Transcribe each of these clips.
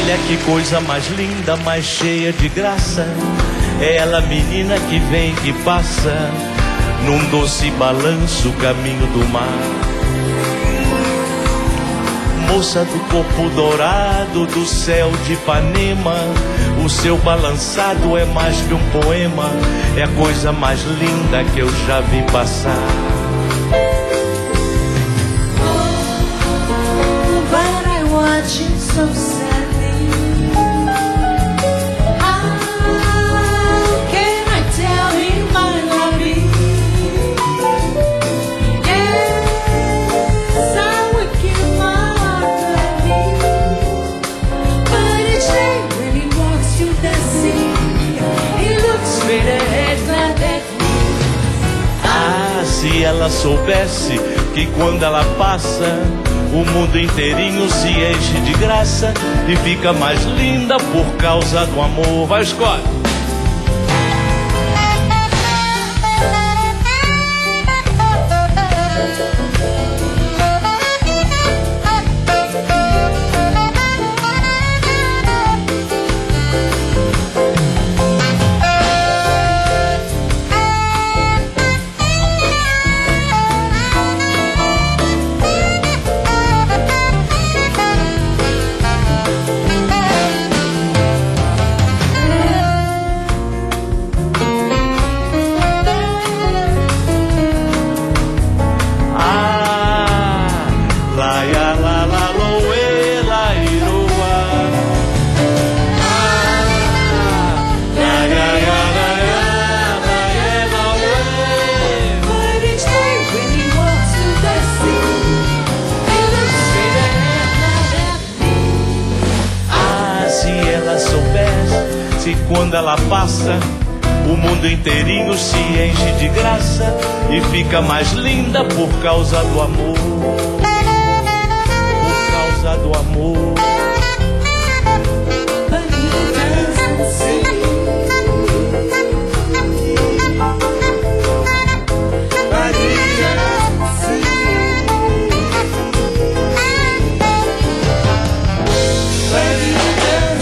Olha que coisa mais linda, mais cheia de graça. É ela, menina que vem, que passa num doce balanço, caminho do mar. Moça do corpo dourado, do céu de Ipanema, o seu balançado é mais que um poema, é a coisa mais linda que eu já vi passar. Oh, but I watch it so sadly. How can I tell him I love him? Yes, I would give my heart gladly. But each day when he walks through the sea, he looks straight ahead, not at me. Ah, se ela soubesse que quando ela passa, o mundo inteirinho se enche de graça e fica mais linda por causa do amor. Vai, Scott! Quando ela passa, o mundo inteirinho se enche de graça e fica mais linda por causa do amor. Por causa do amor. But he doesn't see. But he doesn't see. But he doesn't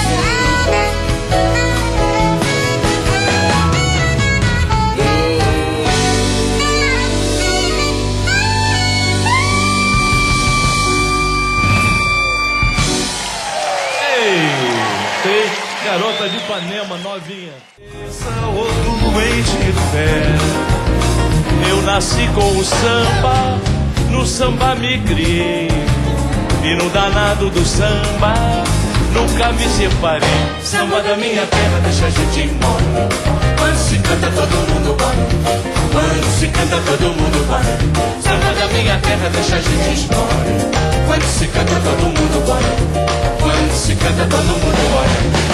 Garota de Ipanema, novinha. Ô doente de fé, eu nasci com o samba, no samba me criei, e no danado do samba nunca me separei. Samba da minha terra deixa a gente mole, quando se canta todo mundo bora, quando se canta todo mundo bora. Samba da minha terra deixa a gente mole, quando se canta todo mundo bora, quando se canta todo mundo bora.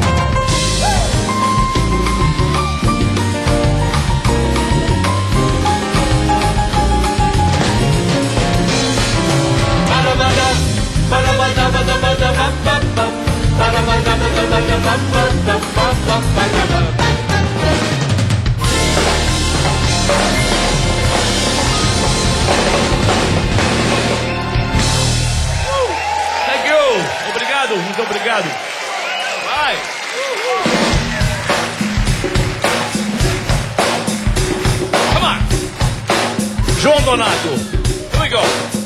Thank you. Obrigado, muito obrigado. Vai. Come on. João Donato. Here we go.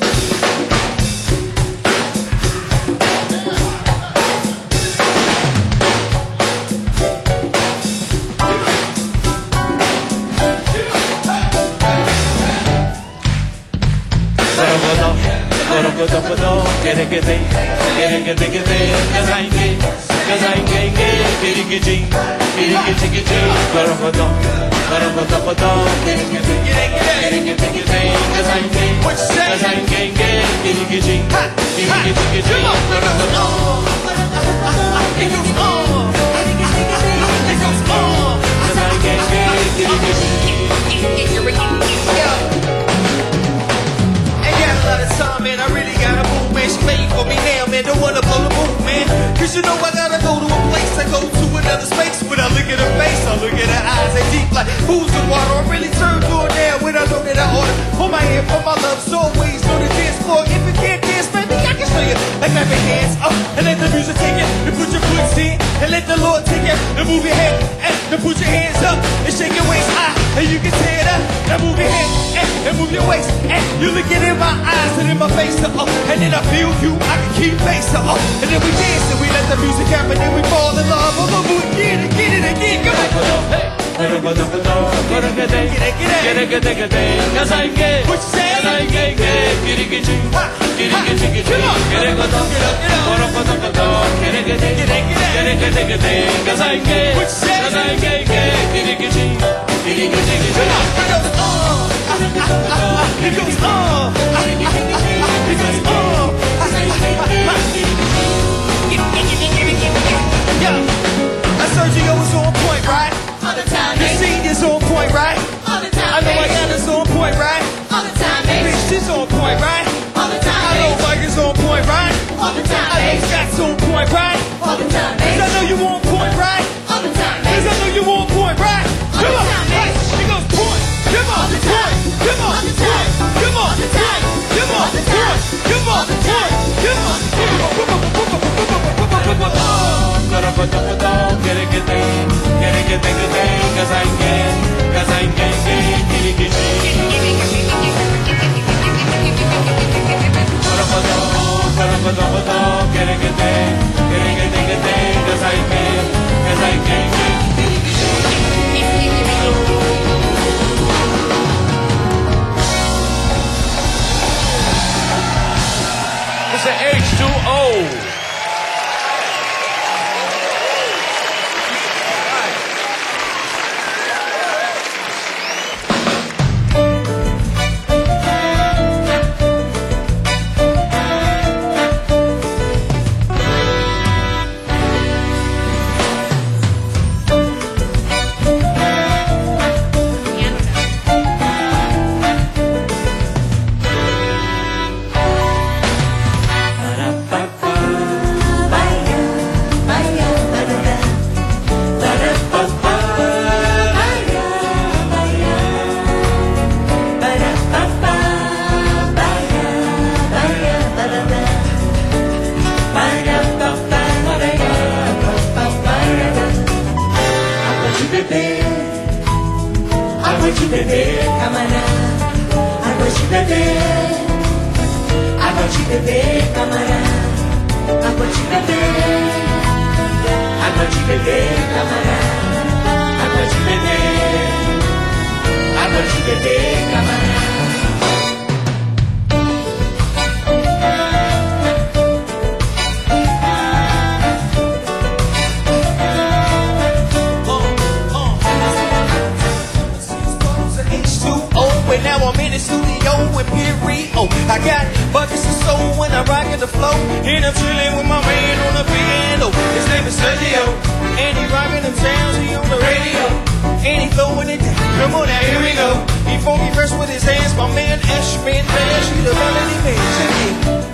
Cause you know I gotta go to a place, I go to another space. When I look at her face, I look at her eyes, they deep like pools of water. I really turn to her now when I know that I order. Hold my hand for my love, so always on the dance floor. If you can't dance, baby, I can show you. Like clap your hands up and let the music take you hands in and let the Lord take it. Now move your head and put your hands up and shake your waist high and you can tear it up. Now move your head and move your waist and you looking in my eyes and in my face. And then I feel you, I can keep pace. And then we dance and we let the music happen and we fall in love. Oh, we get it again. Come on. Hey. What you say? Sergio is on point, right? All the time, The scene is on point, right? all the time, I know I got us on point, right? all the time, Bitch, she's on point, right? all the I time, know Mike is on point, right? all the time, I know Scott's on point, right? all the time, Cause I know you on point, right? all the time, Cause I know you on point, right? Come on, hey, she goes point. Come on, point. Come on, point. Come on, point. Come on, point. Come on, point. Come on, It's an H2O. I got buckets of soul when I'm rocking the flow. And I'm chilling with my man on the piano. His name is Sergio. And he rocking them sounds, he on the radio. And he throwing it down. Come on now, here we go. He funky fresh with his hands. My man Ashman Bash, he the melody man. Check it.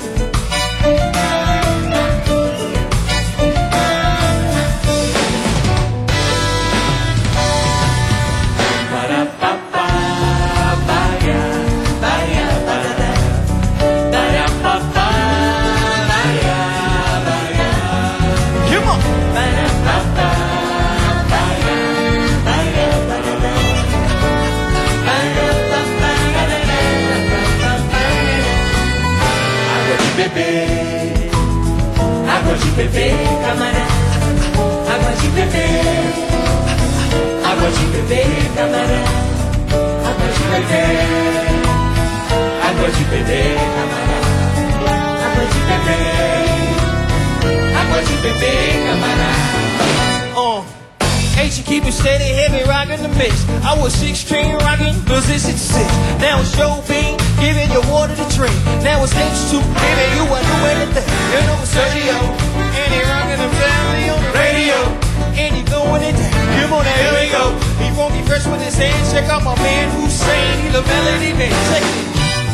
Água de beber, camarada. Água de beber. Água de beber, camarada. Água de beber. Água de beber, camarada. Água de beber. Água de beber, camarada. H, you keep it steady, heavy, rockin' the mix. I was 16, rockin' position 6. Now it's Joe Bean, giving you water to drink. Now it's H2, giving you a new anything. You know it's Sergio, and he rockin' the family on the radio. And he throwing it down, come on now, here we go. He funky fresh with his hands, check out my man Hussein, he the melody man, check it.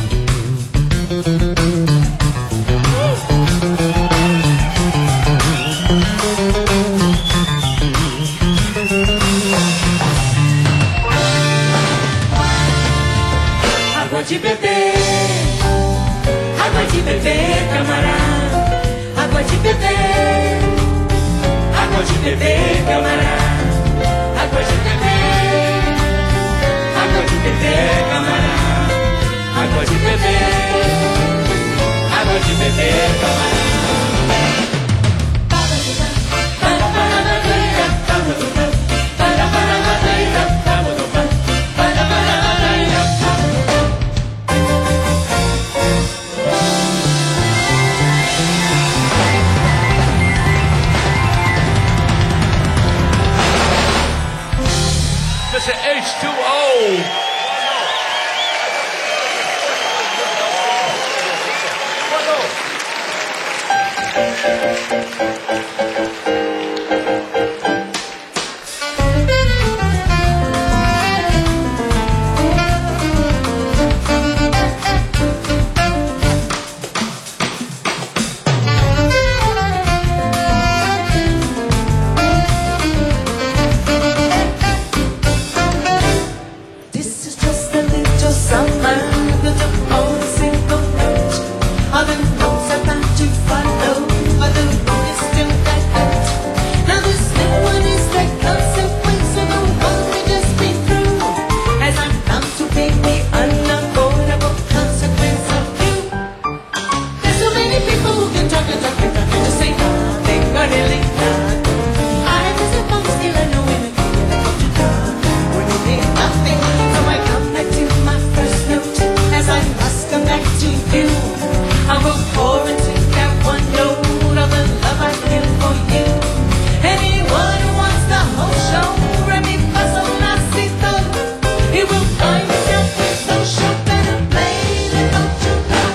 Água de beber, água de beber, camarada. Água de beber, água de beber, camarada. Água de beber, água de beber, camarada. Água de beber, água de beber, camarada. Mr. H2O. This is just a little summer with a own single note. Other notes about to follow, other road is still that good. Now this new one is the consequence of the one we just been through. As I'm bound to be the unavoidable consequence of you. There's so many people who can talk and talk and talk and just say nothing, but really not. I have this phone still I know women feel like what you done. When you mean nothing. So I come back to my first note as I must come back to you. I will pour into that one note of the love I feel for you. Anyone who wants the whole show, Remy Faso Nasito, he will find himself with no show better play than don't you know.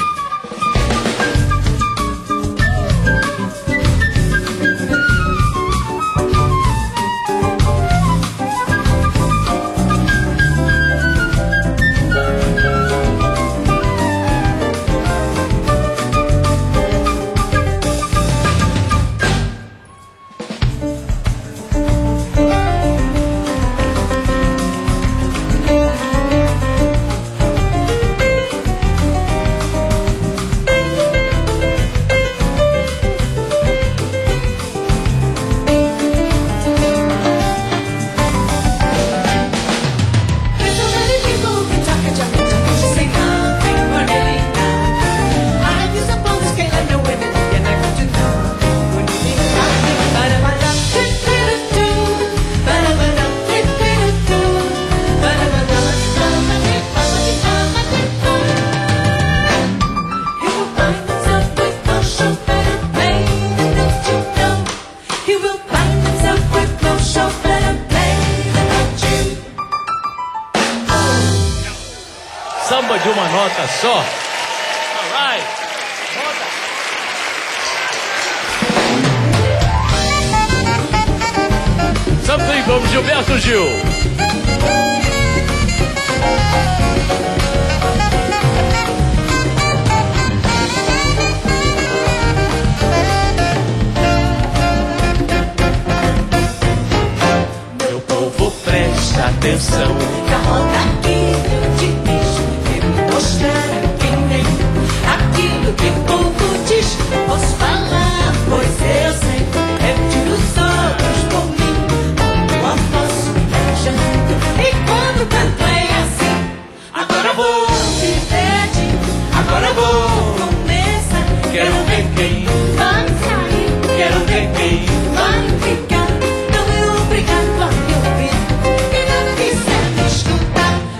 There's so many people who can talk and talk and talk and just say nothing, but really not. I have used up on the scale, I know everything, and I got to know when you mean nothing. Ba-da-ba-da, do-do-do-do. Ba-da-ba-da, do-do-do-do. Ba-da-ba-da, ba-da-ba-da-ba-da-ba-da. He will find himself with no show better play than don't you know. He will find himself with no show better play than don't you. Samba de uma nota só. Alright. Something from Gilberto Gil. Meu povo, presta atenção. Da roda aqui eu te deixo, quero mostrar quem nem aquilo que o povo diz. Posso falar, pois eu sei, eu tiro os olhos por mim. Quando eu posso viajando e quando canto é assim. Agora vou divertir, agora vou começar. Quero ver quem, Vai sair, quero ver quem. vai ficar. Não é obrigado a me ouvir. E não quiser me escutar.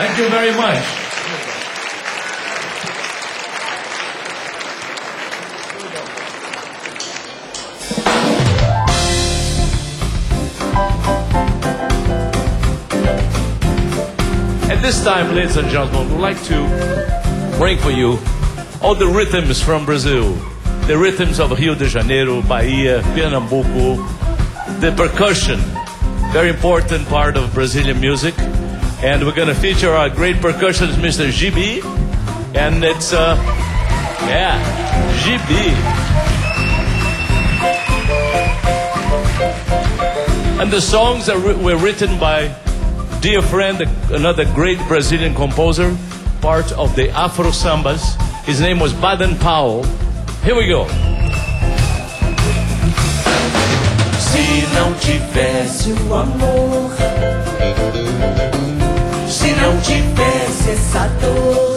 Thank you very much. At this time, ladies and gentlemen, we'd like to bring for you all the rhythms from Brazil. The rhythms of Rio de Janeiro, Bahia, Pernambuco. The percussion, very important part of Brazilian music. And we're going to feature our great percussionist, Mr. GB. And it's, GB. And the songs were written by dear friend, another great Brazilian composer, part of the Afro Sambas. His name was Baden Powell. Here we go. Se não tivesse o amor, se não tivesse essa dor,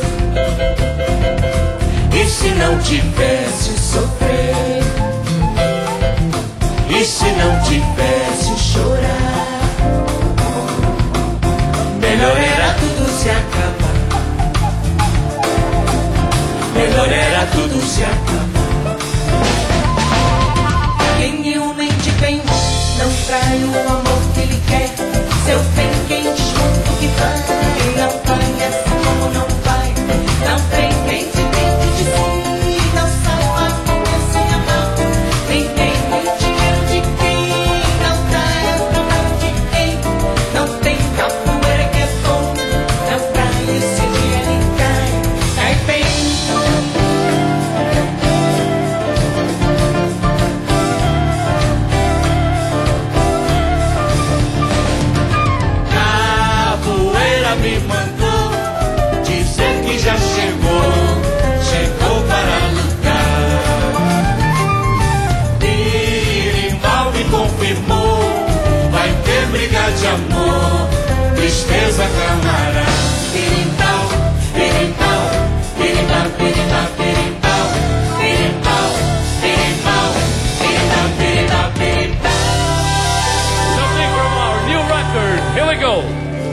e se não tivesse o sofrer, e se não tivesse o chorar, melhor era tudo se acabar. Melhor era tudo se acabar. Quem humilde bem não trai o amor que ele quer. Seu bem quem desmonta o que vai. Não vai assim como não vai. Não tem quem te dentro de si. Não sabe como é se amar. Ninguém tem dinheiro de quem não dá a de quem. Não tem capoeira que é bom. Não trai esse dia ele cai. Cai bem. Me mandou dizer que já chegou para lutar. Birimbau me confirmou, vai ter briga de amor, tristeza camará. Birimbau, birimbau, birimbau, birimbau, birimbau, birimbau, birimbau, birimbau, birimbau, birimbau. Something from our new record. Here we go.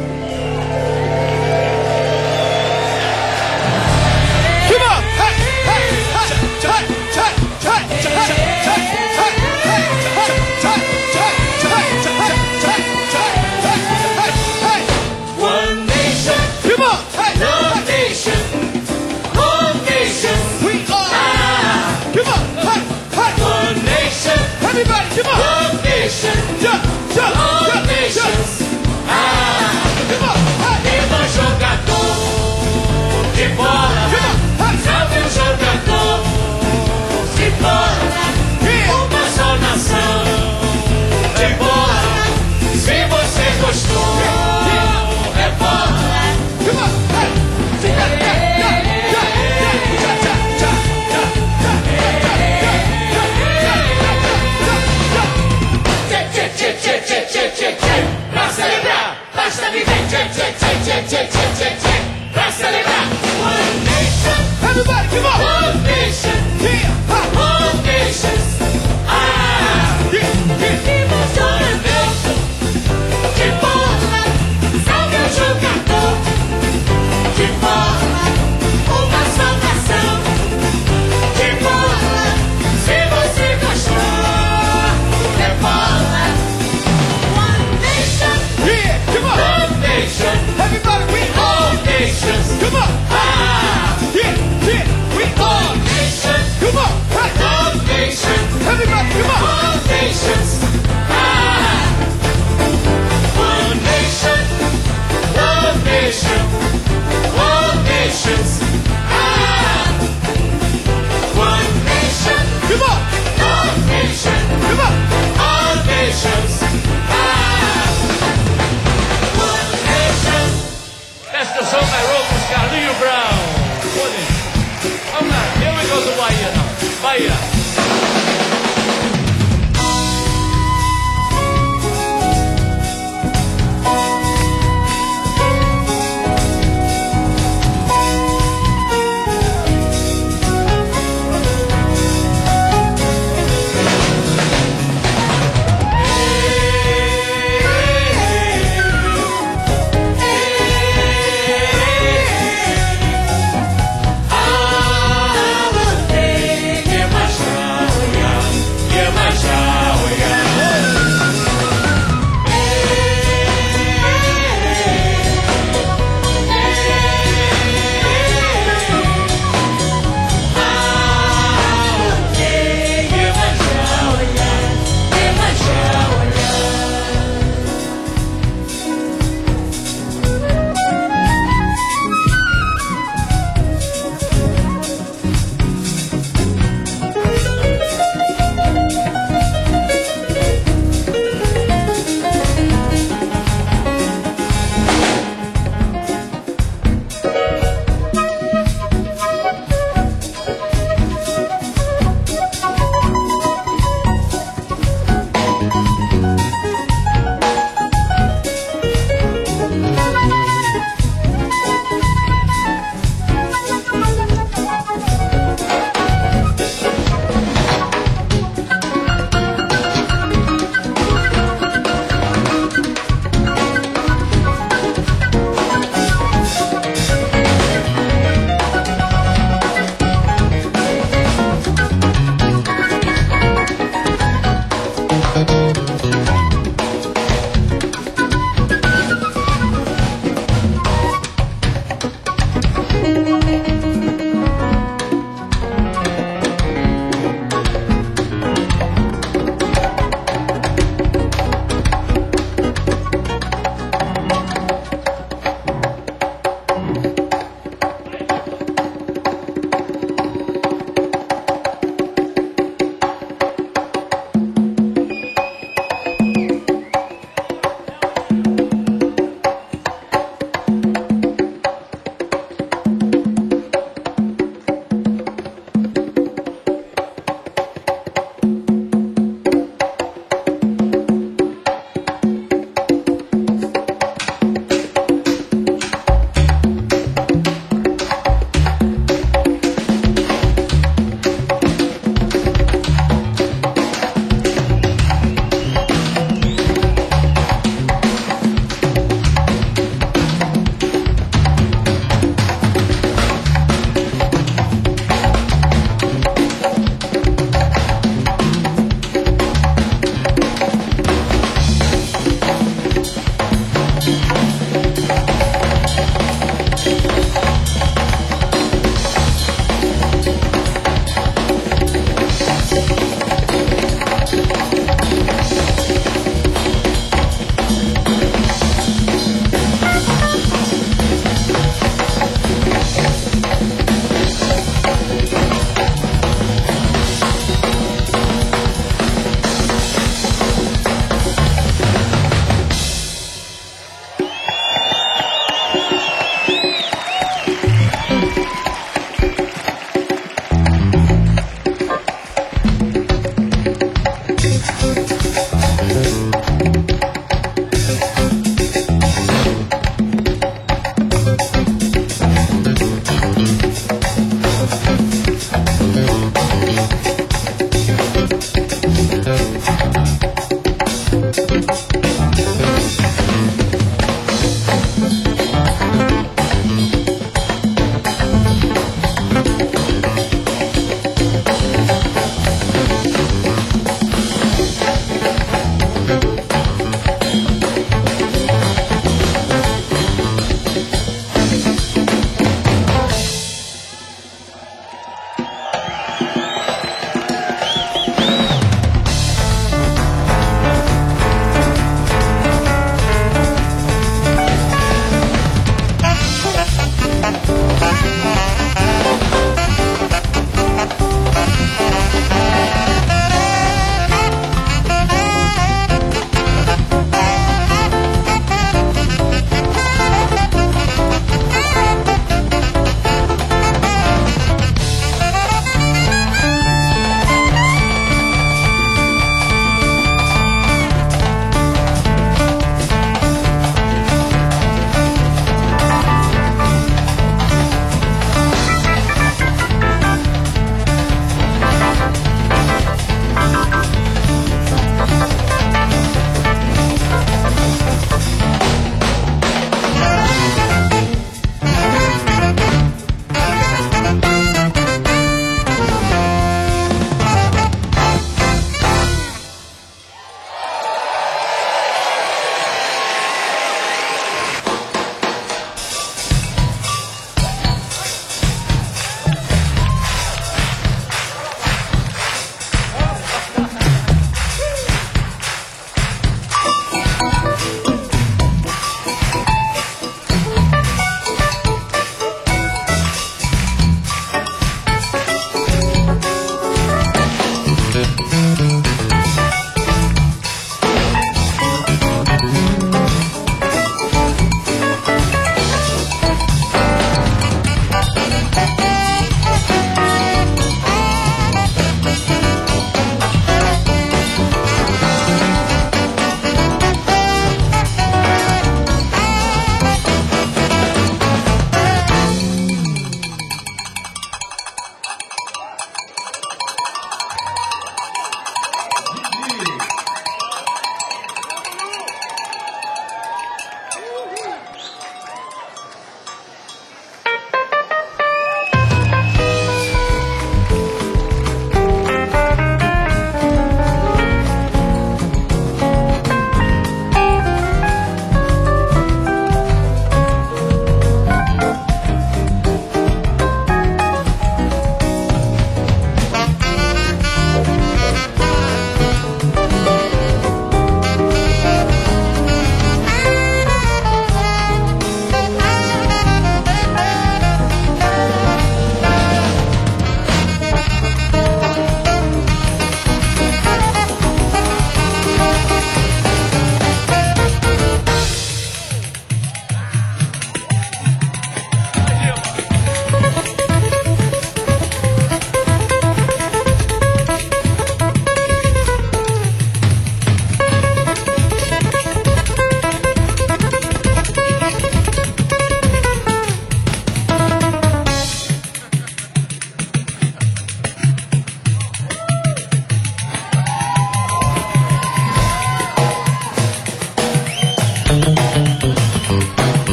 Everybody, come on! One nation, Jump, jump, all jump, nations. Come on, hey! Viva o jogador de bola, salve o jogador de bola, uma só nação de bola. Se você gostou, é bola. Come on, hey! Pra celebrar, basta viver, pra celebrar. One nation, Everybody, come on! one nation, Yeah, ha! all nations. Yeah, yeah. Viva o jogador de bola, salve o jogador de bola, uma só nação de bola. Se você gostou, é bola. One nation, Yeah, come on! one nation, Everybody, we all nations. come on! Yeah, yeah, we All nations, come on! Hey! all nations. Everybody, come on! All nations, one nation, one nation, all nations, one nation, Come on! all nation, Come on! all nations, one nation. Esta song I wrote with Carlinho Brown. Vamos lá, here we go to Bahia now. Bahia.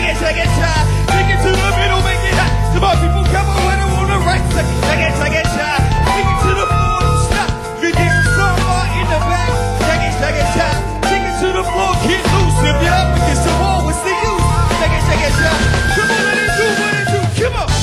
it, check it, try. Take it to the middle, make it hot. Some more people come over on the right side. Check it, try. Take it to the floor, don't stop. If you get some more in the back, check it, try. Take it to the floor, get loose. If you're up against the wall, what's the use? Check it, try. Come on, let it do what it do. Come on.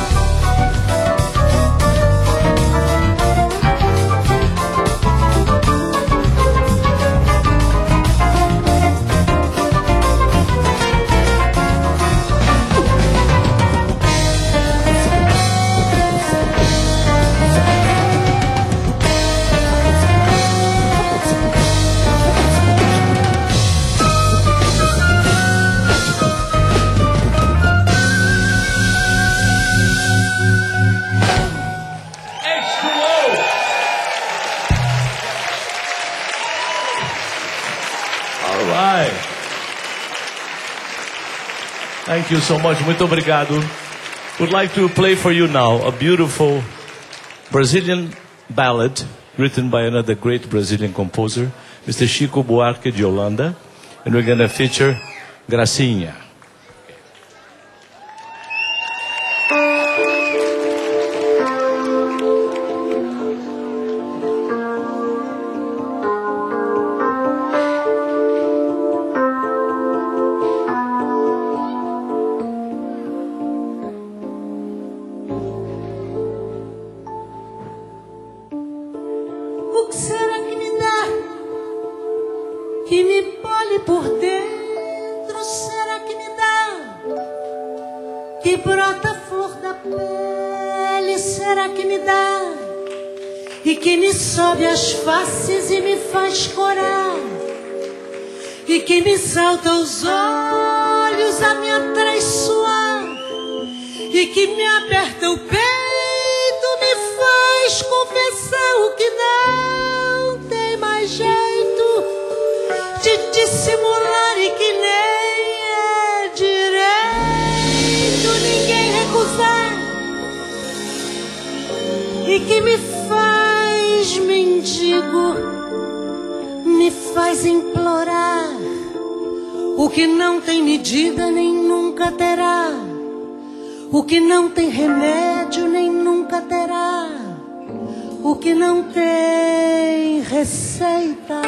Thank you so much. Muito obrigado. Would like to play for you now a beautiful Brazilian ballad written by another great Brazilian composer, Mr. Chico Buarque de Holanda. And we're going to feature Gracinha. O que será que me dá, que me pole por dentro? Será que me dá, que brota a flor da pele? Será que me dá, e que me sobe as faces e me faz corar, e que me salta aos olhos a me atraiçoar, e que me aperta o peito, me faz confessar o que não tem mais jeito de dissimular, e que nem é direito ninguém recusar, e que me faz mendigo, me faz implorar o que não tem medida nem nunca terá, o que não tem remédio nem nunca terá, o que não tem receita.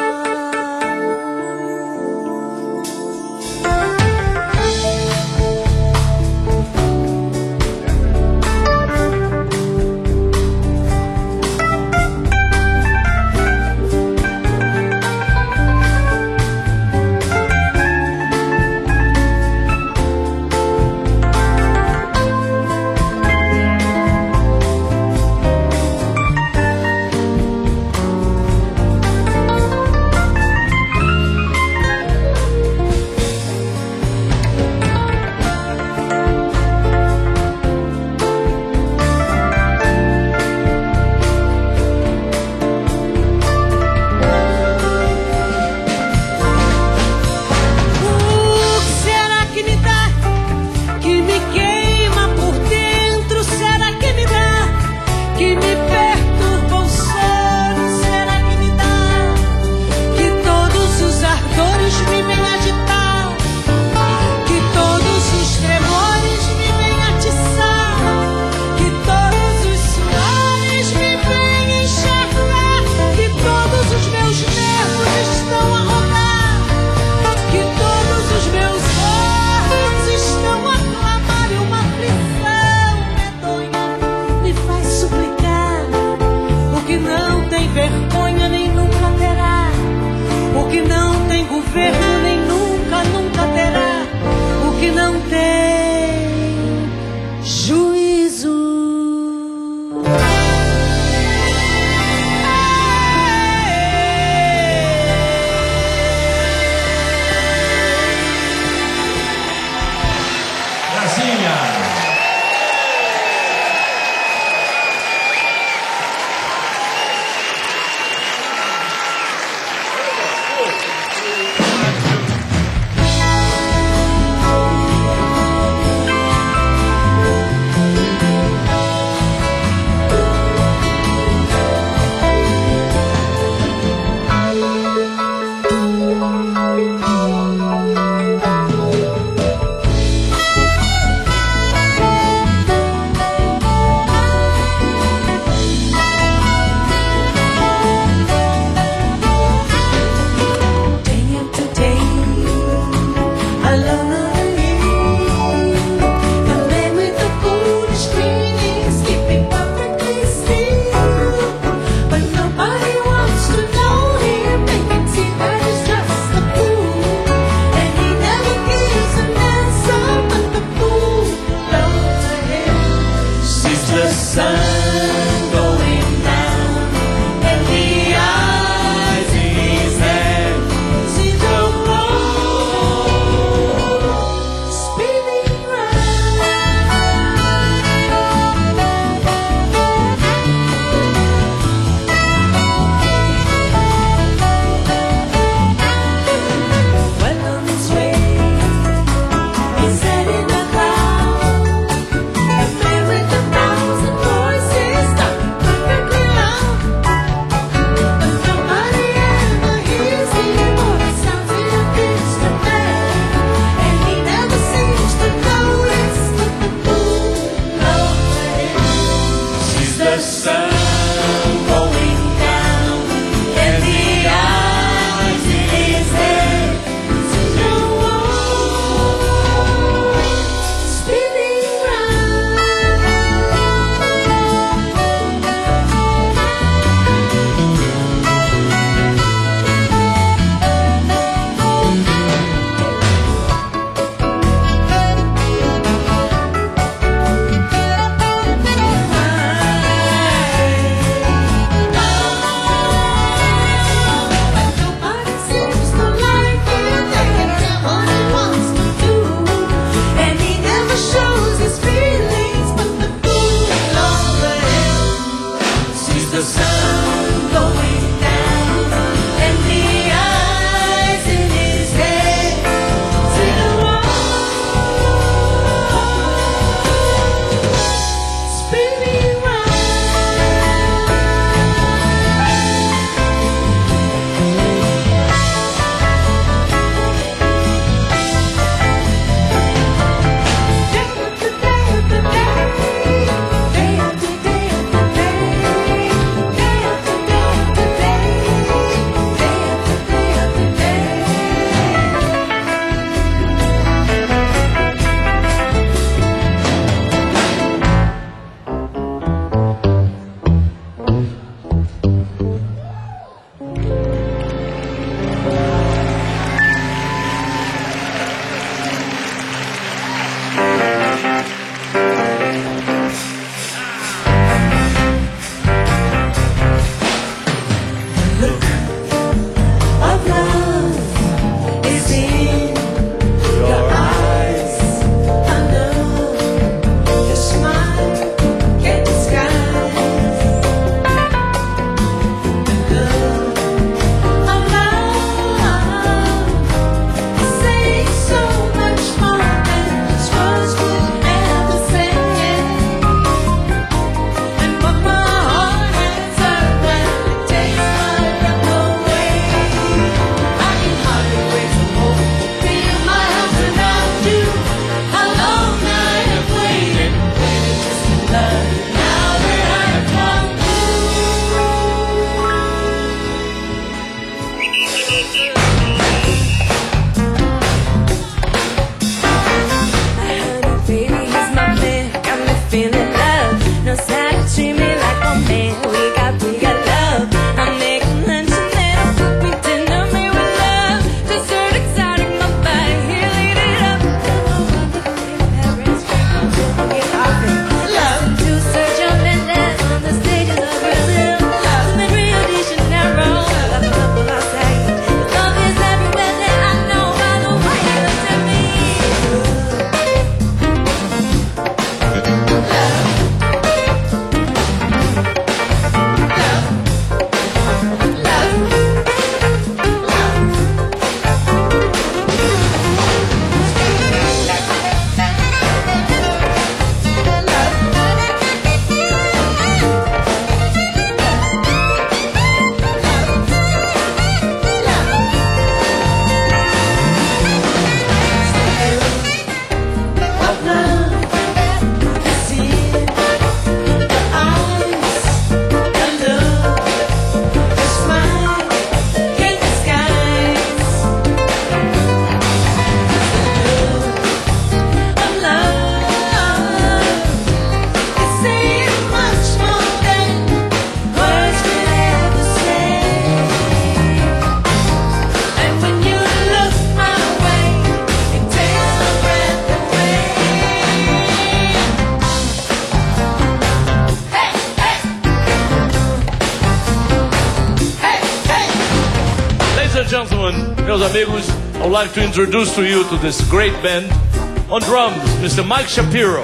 meus amigos, I would like to introduce to you to this great band. On drums, Mr. Mike Shapiro.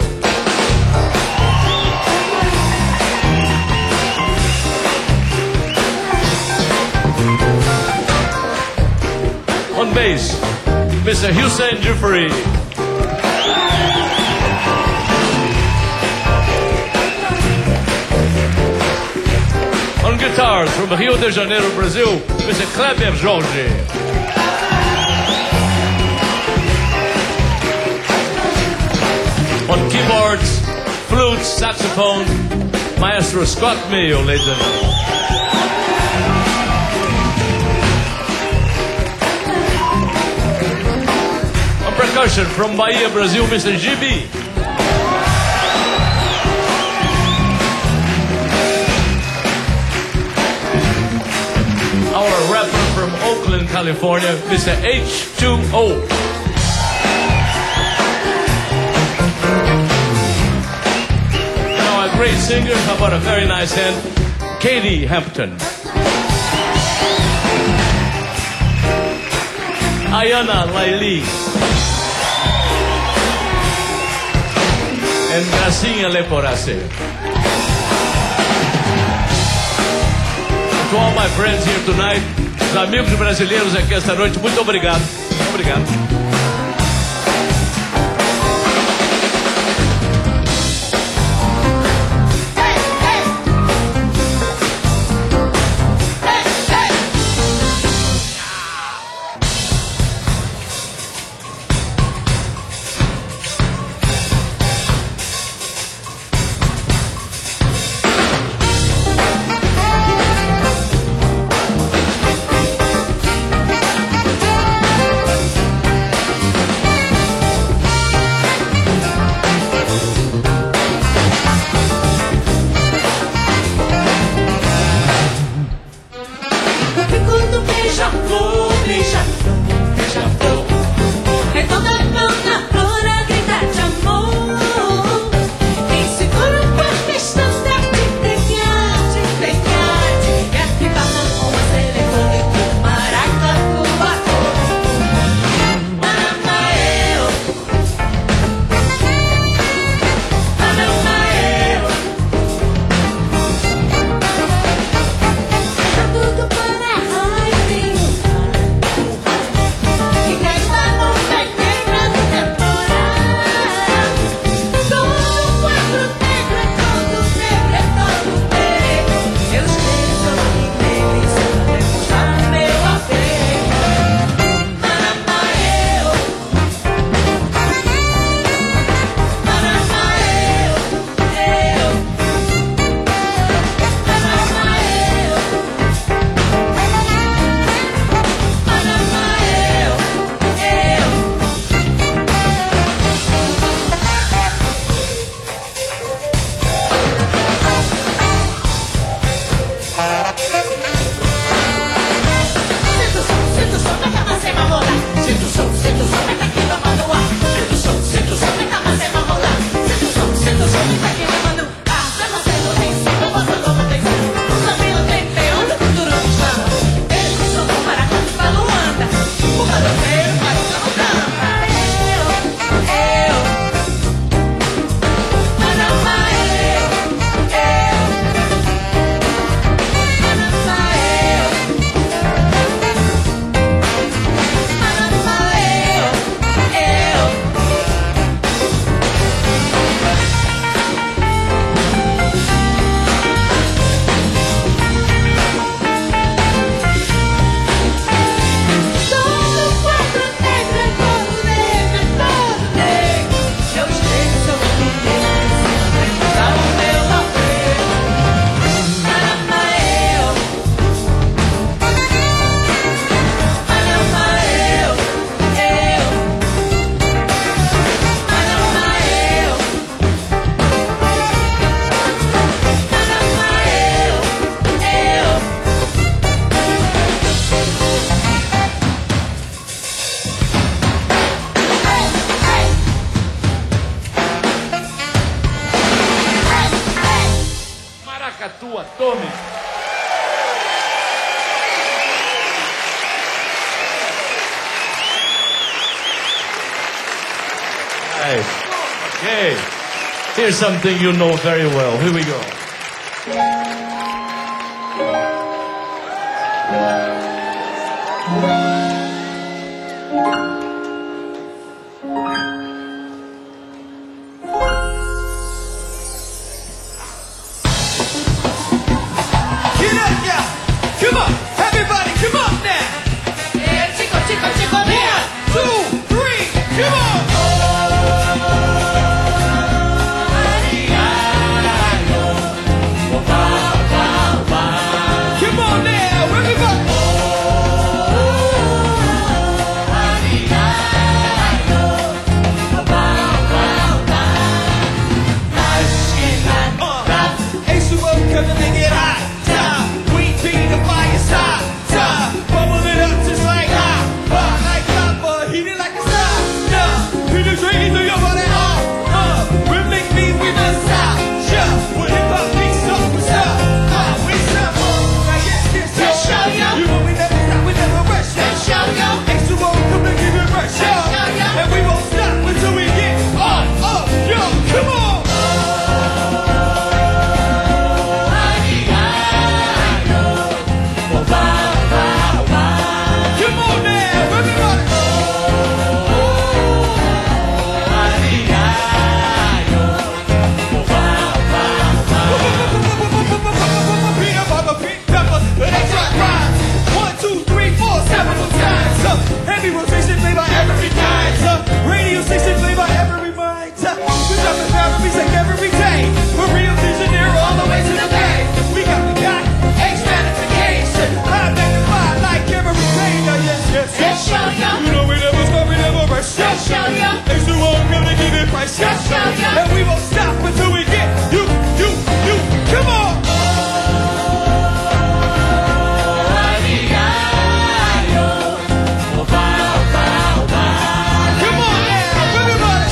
On bass, Mr. Hussein Jufri. On guitars from Rio de Janeiro, Brazil, Mr. Kleber Jorge. On keyboards, flutes, saxophone, Maestro Scott Mayo, ladies and gentlemen. On percussion from Bahia, Brazil, Mr. GB. Our rapper from Oakland, California, Mr. H2O. Now a great singer, how about a very nice hand, Katie Hampton. Ayana Laili. And Gracinha Leporace. To all my friends here tonight, os amigos brasileiros aqui esta noite, muito obrigado. Obrigado. Maracatu, atômico. Right. Okay. Here's something you know very well. Here we go. Get up now! Come on! Everybody, come up now! Chico, chico, chico, mira. 1, 2, 3, come on! Come on now, everybody! Ace of Oak, come to make it hot. Queen Bee, the fire side. Bubble it up just like hot. Like copper, heated like a star. In the dreams of your body, rhythmic beat, we must stop. With hip hop beats, so we stop. We stop. Like yes, Show ya. You know we never stop, we never rush. Show ya. Ace of Oak, come to give it rush. Show ya. And we won't stop until we get on. Yo, come on. Come on now, everybody. Peanut butter, pink pepper, extra rhymes. 1, 2, 3, 4, several times. Heavy rotation played by every kind. Radio station played by every mind. We drop the therapies like every day. We're real visionary all the way to the bay. We got X-magnification. High magnified like every day. Yes. Show ya. You know we never stop, we never rush. Show ya. X to one, gonna give it price. Show ya. And we won't stop until we get you. Come on. Come on now, everybody.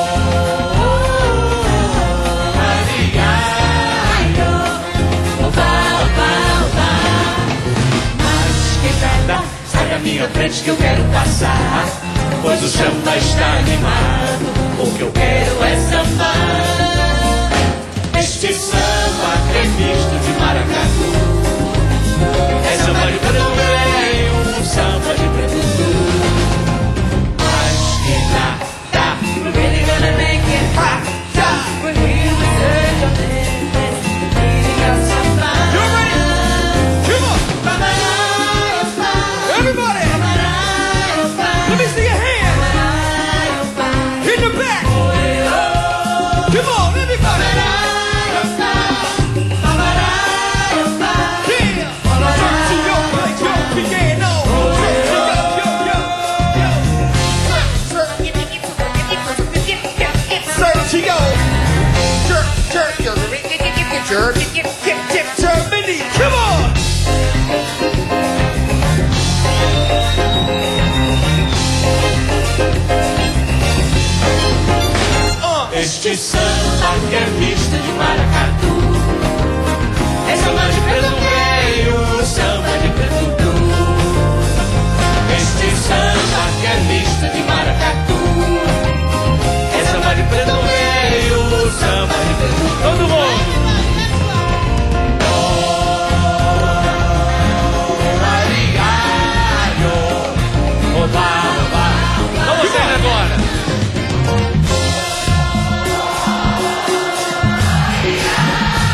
Sai da minha frente que eu quero passar, pois o samba está animado. O que eu quero é sambar. Este samba é misto de maracatu. É samba de preto velho, samba de preto duro. Mas que dá. We're really gonna make it hot. We're here with Serge on this. Eating up somebody. You ready? Come on. Everybody. Let me see your hands. In the back. Come on, everybody. Yeah. Dirty, yo, like yo, piano. Sergio. Germany, come on. Este samba que é misto de maracatu. É samba de preto velho, samba de preto duro. Este samba que é misto de maracatu. É samba de preto velho, samba de preto duro. Todo mundo! Vamos sair agora!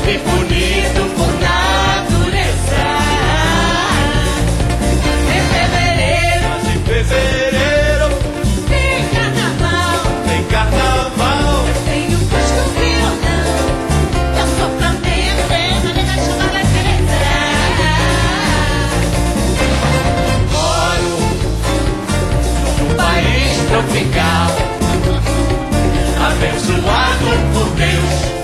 e bonito por natureza. Em fevereiro, Mas em fevereiro tem carnaval. tem carnaval. Eu tenho gosto violão. Eu sou flamengo, uma nega chamada Teresa. Moro num país tropical, abençoado por Deus.